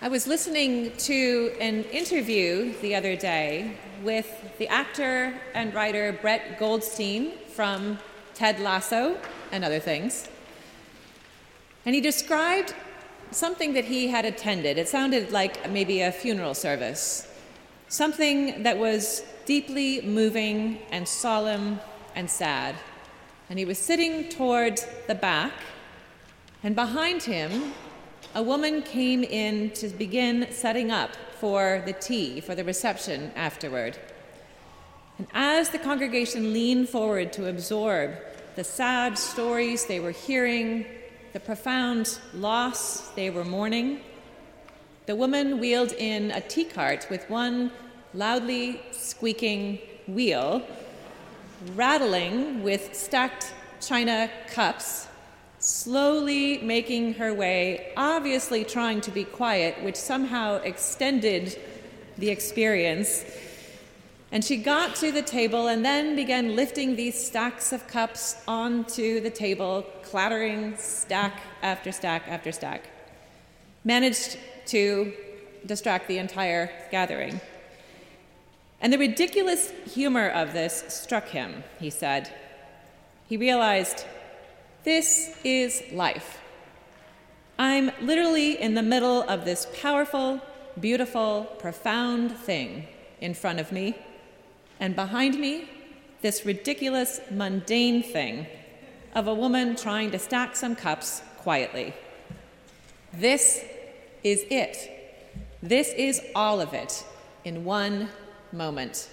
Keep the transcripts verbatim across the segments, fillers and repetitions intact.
I was listening to an interview the other day with the actor and writer Brett Goldstein from Ted Lasso and other things. And he described something that he had attended. It sounded like maybe a funeral service, something that was deeply moving and solemn and sad. And he was sitting toward the back, and behind him, a woman came in to begin setting up for the tea, for the reception afterward. And as the congregation leaned forward to absorb the sad stories they were hearing, the profound loss they were mourning, the woman wheeled in a tea cart with one loudly squeaking wheel, rattling with stacked china cups, slowly making her way, obviously trying to be quiet, which somehow extended the experience. And she got to the table and then began lifting these stacks of cups onto the table, clattering stack after stack after stack. Managed to distract the entire gathering. And the ridiculous humor of this struck him, he said. He realized, this is life. I'm literally in the middle of this powerful, beautiful, profound thing in front of me, and behind me, this ridiculous, mundane thing of a woman trying to stack some cups quietly. This is it. This is all of it in one moment.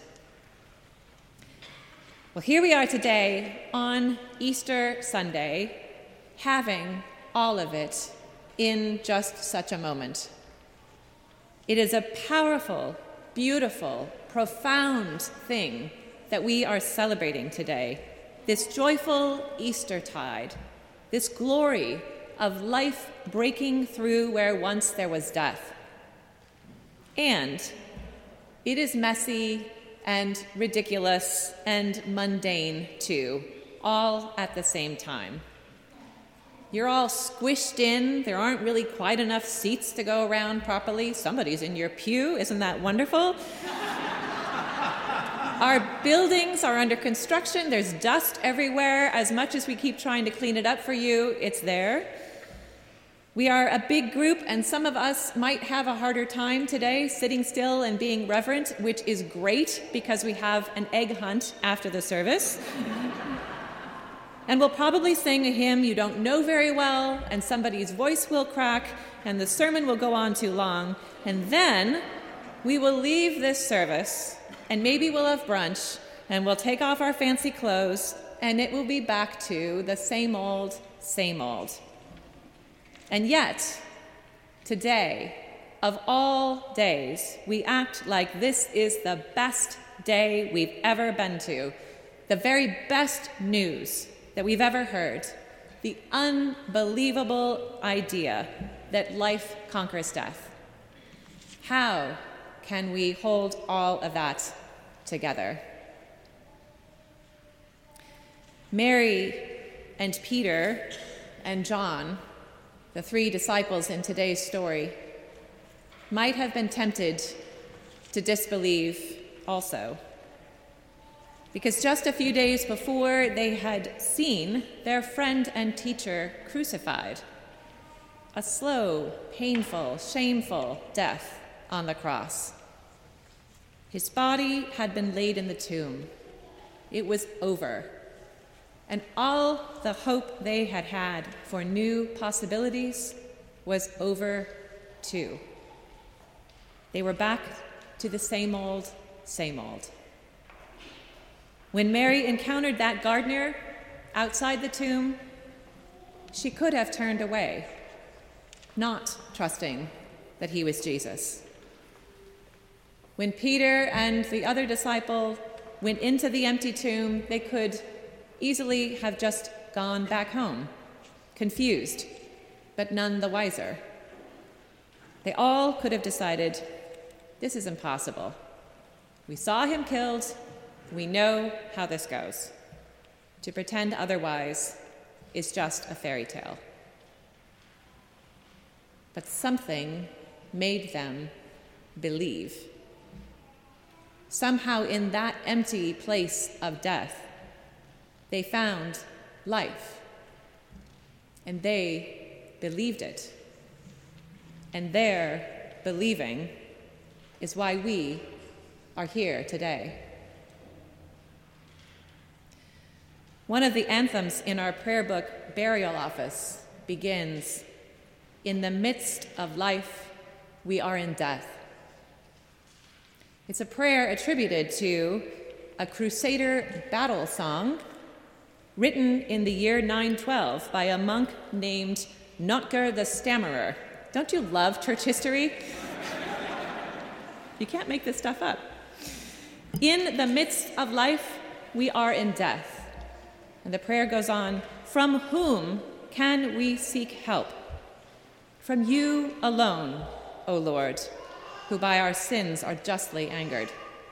Well, here we are today on Easter Sunday, having all of it in just such a moment. It is a powerful, beautiful, profound thing that we are celebrating today, this joyful Eastertide, this glory of life breaking through where once there was death. And it is messy and ridiculous and mundane too, all at the same time. You're all squished in. There aren't really quite enough seats to go around properly. Somebody's in your pew. Isn't that wonderful? Our buildings are under construction. There's dust everywhere. As much as we keep trying to clean it up for you, it's there. We are a big group, and some of us might have a harder time today sitting still and being reverent, which is great because we have an egg hunt after the service. And we'll probably sing a hymn you don't know very well, and somebody's voice will crack, and the sermon will go on too long. And then we will leave this service, and maybe we'll have brunch, and we'll take off our fancy clothes, and it will be back to the same old, same old. And yet, today, of all days, we act like this is the best day we've ever been to, the very best news that we've ever heard, the unbelievable idea that life conquers death. How can we hold all of that together? Mary and Peter and John, the three disciples in today's story, might have been tempted to disbelieve also. Because just a few days before, they had seen their friend and teacher crucified. A slow, painful, shameful death on the cross. His body had been laid in the tomb. It was over. And all the hope they had had for new possibilities was over too. They were back to the same old, same old. When Mary encountered that gardener outside the tomb, she could have turned away, not trusting that he was Jesus. When Peter and the other disciple went into the empty tomb, they could easily have just gone back home, confused, but none the wiser. They all could have decided, this is impossible. We saw him killed. We know how this goes. To pretend otherwise is just a fairy tale. But something made them believe. Somehow in that empty place of death, they found life, and they believed it. And their believing is why we are here today. One of the anthems in our prayer book burial office begins, "In the midst of life, we are in death." It's a prayer attributed to a Crusader battle song written in the year nine twelve by a monk named Notker the Stammerer. Don't you love church history? You can't make this stuff up. In the midst of life, we are in death. And the prayer goes on, "From whom can we seek help? From you alone, O Lord, who by our sins are justly angered."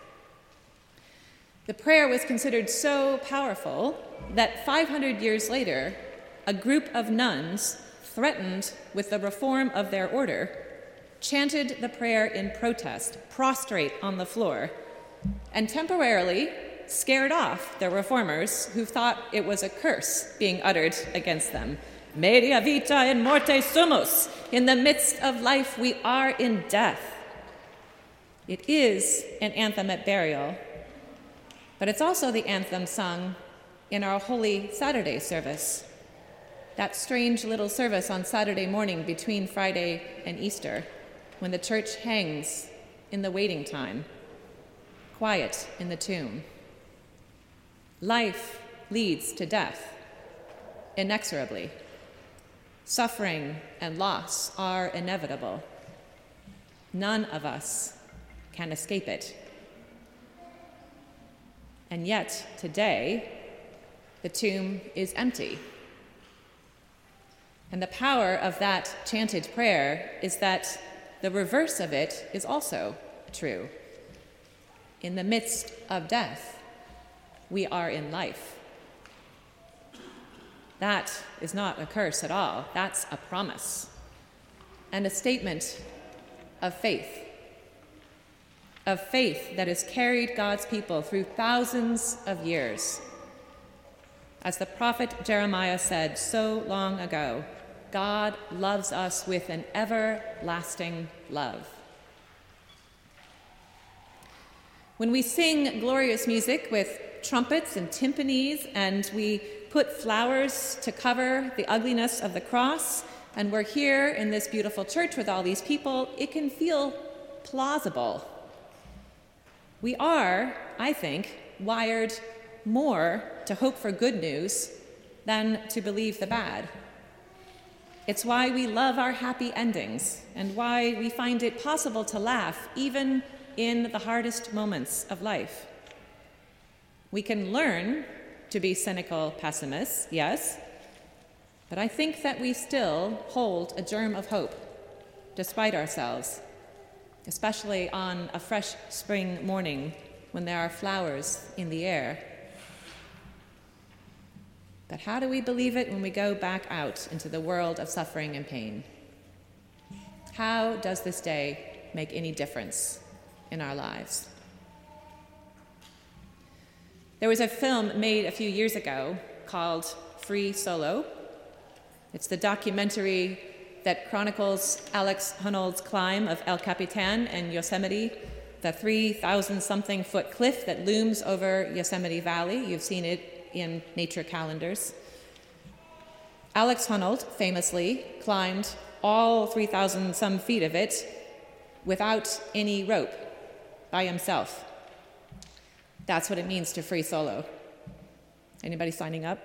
The prayer was considered so powerful that five hundred years later, a group of nuns, threatened with the reform of their order, chanted the prayer in protest, prostrate on the floor, and temporarily scared off the reformers who thought it was a curse being uttered against them. Media vita in morte sumus. In the midst of life, we are in death. It is an anthem at burial, but it's also the anthem sung in our Holy Saturday service, that strange little service on Saturday morning between Friday and Easter, when the church hangs in the waiting time, quiet in the tomb. Life leads to death, inexorably. Suffering and loss are inevitable. None of us can escape it. And yet, today, the tomb is empty. And the power of that chanted prayer is that the reverse of it is also true. In the midst of death, we are in life. That is not a curse at all. That's a promise and a statement of faith, of faith that has carried God's people through thousands of years. As the prophet Jeremiah said so long ago, God loves us with an everlasting love. When we sing glorious music with trumpets and timpanis, and we put flowers to cover the ugliness of the cross, and we're here in this beautiful church with all these people, it can feel plausible. We are, I think, wired more to hope for good news than to believe the bad. It's why we love our happy endings and why we find it possible to laugh even in the hardest moments of life. We can learn to be cynical pessimists, yes, but I think that we still hold a germ of hope despite ourselves, especially on a fresh spring morning when there are flowers in the air. But how do we believe it when we go back out into the world of suffering and pain? How does this day make any difference in our lives? There was a film made a few years ago called Free Solo. It's the documentary that chronicles Alex Honnold's climb of El Capitan and Yosemite, the three thousand something foot cliff that looms over Yosemite Valley. You've seen it in nature calendars. Alex Honnold famously climbed all three thousand some feet of it without any rope, by himself. That's what it means to free solo. Anybody signing up?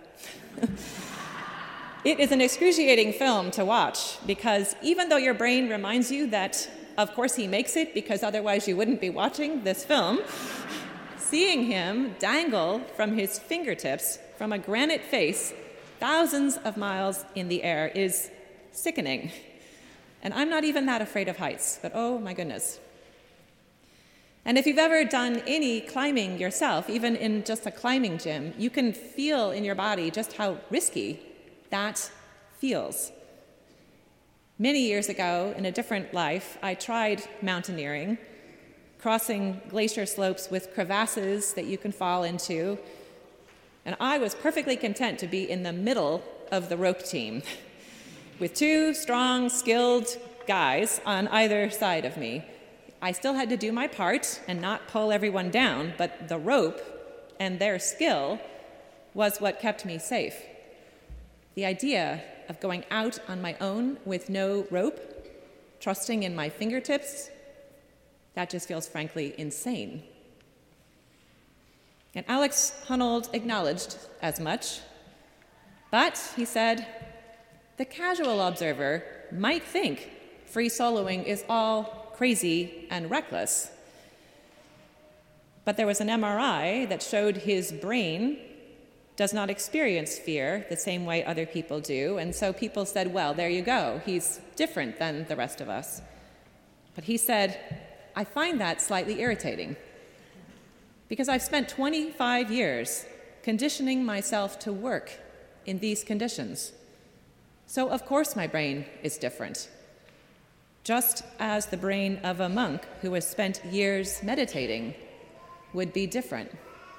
It is an excruciating film to watch because even though your brain reminds you that, of course, he makes it because otherwise you wouldn't be watching this film, seeing him dangle from his fingertips from a granite face thousands of miles in the air is sickening. And I'm not even that afraid of heights, but oh my goodness. And if you've ever done any climbing yourself, even in just a climbing gym, you can feel in your body just how risky that feels. Many years ago, in a different life, I tried mountaineering, crossing glacier slopes with crevasses that you can fall into, and I was perfectly content to be in the middle of the rope team with two strong, skilled guys on either side of me. I still had to do my part and not pull everyone down, but the rope and their skill was what kept me safe. The idea of going out on my own with no rope, trusting in my fingertips, that just feels frankly insane. And Alex Honnold acknowledged as much, but he said, the casual observer might think free soloing is all crazy and reckless. But there was an M R I that showed his brain does not experience fear the same way other people do, and so people said, well, there you go, he's different than the rest of us. But he said, I find that slightly irritating, because I've spent twenty-five years conditioning myself to work in these conditions. So of course my brain is different, just as the brain of a monk who has spent years meditating would be different.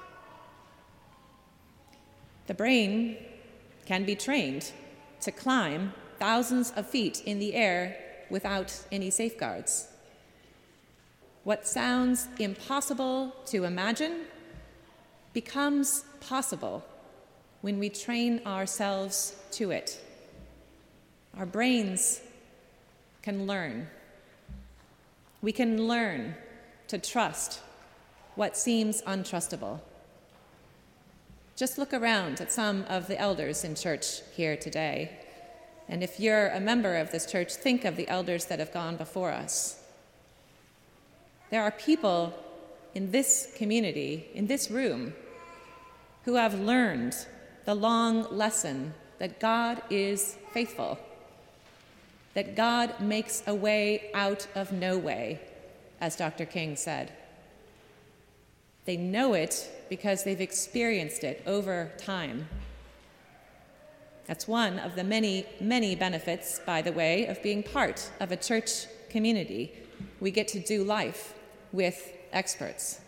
The brain can be trained to climb thousands of feet in the air without any safeguards. What sounds impossible to imagine becomes possible when we train ourselves to it. Our brains can learn. We can learn to trust what seems untrustable. Just look around at some of the elders in church here today. And if you're a member of this church, think of the elders that have gone before us. There are people in this community, in this room, who have learned the long lesson that God is faithful, that God makes a way out of no way, as Doctor King said. They know it because they've experienced it over time. That's one of the many, many benefits, by the way, of being part of a church community. We get to do life with experts.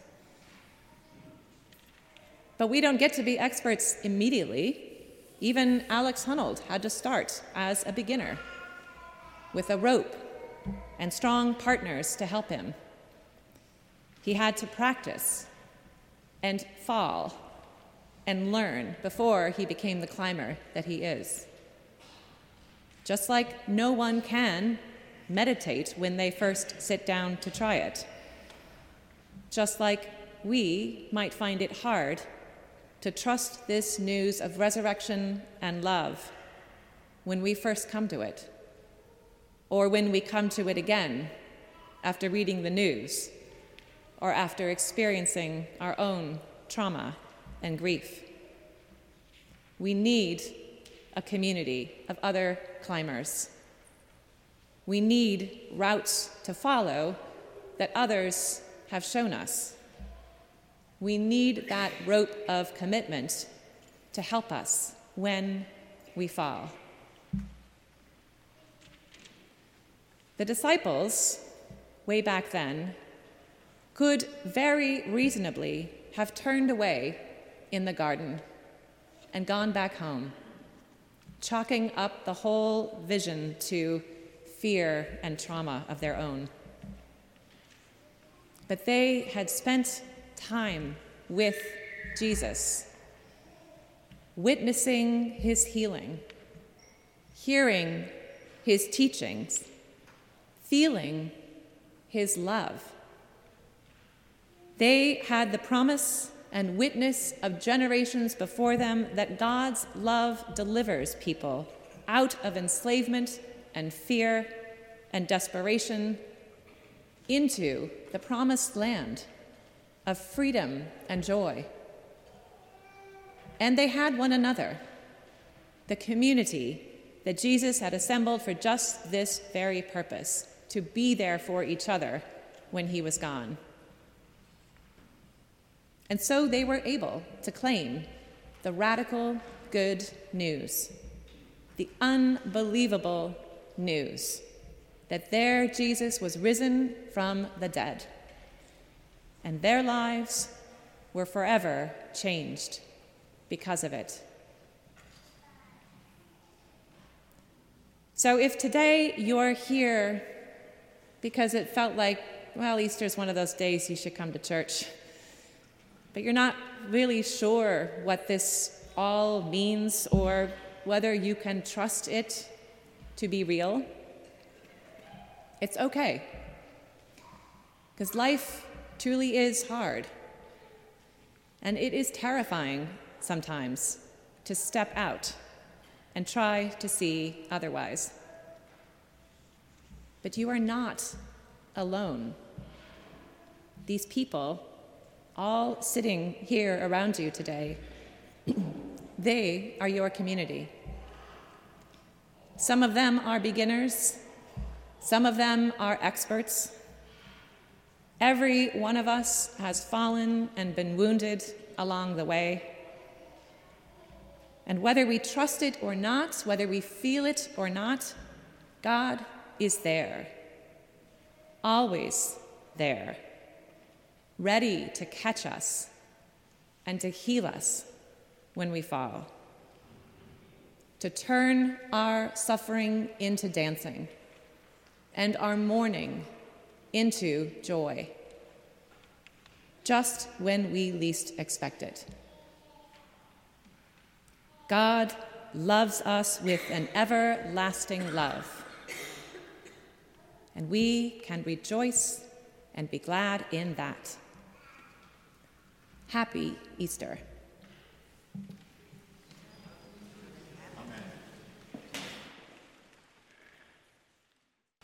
But we don't get to be experts immediately. Even Alex Honnold had to start as a beginner with a rope and strong partners to help him. He had to practice and fall and learn before he became the climber that he is. Just like no one can meditate when they first sit down to try it. Just like we might find it hard to trust this news of resurrection and love when we first come to it, or when we come to it again after reading the news, or after experiencing our own trauma and grief. We need a community of other climbers. We need routes to follow that others have shown us. We need that rope of commitment to help us when we fall. The disciples, way back then, could very reasonably have turned away in the garden and gone back home, chalking up the whole vision to fear and trauma of their own. But they had spent time with Jesus, witnessing his healing, hearing his teachings, feeling his love. They had the promise and witness of generations before them that God's love delivers people out of enslavement and fear and desperation into the promised land of freedom and joy. And they had one another, the community that Jesus had assembled for just this very purpose, to be there for each other when he was gone. And so they were able to claim the radical good news, the unbelievable news that their Jesus was risen from the dead, and their lives were forever changed because of it. So if today you're here because it felt like, well, Easter's one of those days you should come to church, but you're not really sure what this all means or whether you can trust it to be real, it's okay. Because life truly is hard. And it is terrifying sometimes to step out and try to see otherwise. But you are not alone. These people, all sitting here around you today, they are your community. Some of them are beginners. Some of them are experts. Every one of us has fallen and been wounded along the way. And whether we trust it or not, whether we feel it or not, God is there, always there, ready to catch us and to heal us when we fall, to turn our suffering into dancing and our mourning into joy, just when we least expect it. God loves us with an everlasting love, and we can rejoice and be glad in that. Happy Easter.